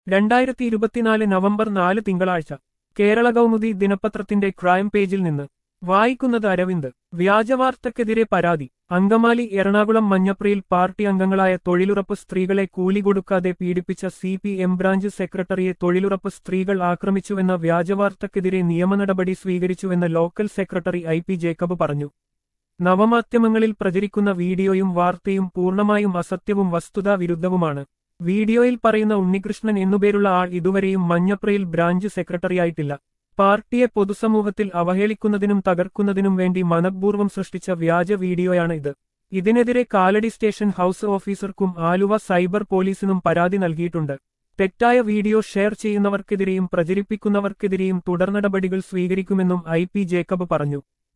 2024 November 4 തിങ്കളാഴ്ച കേരള കൗമുദി ദിനപത്രത്തിന്റെ crime പേജിൽ നിന്ന് വായിക്കുന്നത് അരവിന്ദ്. വ്യാജവാർത്തക്കെതിരെ പരാതി. അങ്കമാലി എറണാകുളം മഞ്ഞപ്രയിൽ പാർട്ടി അംഗങ്ങളായ തൊഴിലുറപ്പ് സ്ത്രീകളെ കൂലി കൊടുക്കാതെ പീഡിപ്പിച്ച CPM ബ്രാഞ്ച് സെക്രട്ടറിയെ തൊഴിലുറപ്പ് സ്ത്രീകൾ ആക്രമിച്ചുവെന്ന വ്യാജവാർത്തക്കെതിരെ നിയമനടപടി സ്വീകരിച്ചുവെന്ന് ലോക്കൽ സെക്രട്ടറി IP ജേക്കബ് പറഞ്ഞു. നവമാധ്യമങ്ങളിൽ പ്രചരിക്കുന്ന വീഡിയോയും വാർത്തയും പൂർണ്ണമായും അസത്യവും വസ്തുതാ വിരുദ്ധവുമാണ്. വീഡിയോയിൽ പറയുന്ന ഉണ്ണികൃഷ്ണൻ എന്നുപേരുള്ള ആൾ ഇതുവരെയും മഞ്ഞപ്രയിൽ ബ്രാഞ്ച് സെക്രട്ടറിയായിട്ടില്ല. പാർട്ടിയെ പൊതുസമൂഹത്തിൽ അവഹേളിക്കുന്നതിനും തകർക്കുന്നതിനും വേണ്ടി മനഃപൂർവ്വം സൃഷ്ടിച്ച വ്യാജ വീഡിയോയാണ് ഇത്. ഇതിനെതിരെ കാലടി സ്റ്റേഷൻ ഹൌസ് ഓഫീസർക്കും ആലുവ സൈബർ പോലീസിനും പരാതി നൽകിയിട്ടുണ്ട്. തെറ്റായ വീഡിയോ ഷെയർ ചെയ്യുന്നവർക്കെതിരെയും പ്രചരിപ്പിക്കുന്നവർക്കെതിരെയും തുടർനടപടികൾ സ്വീകരിക്കുമെന്നും IP ജേക്കബ് പറഞ്ഞു.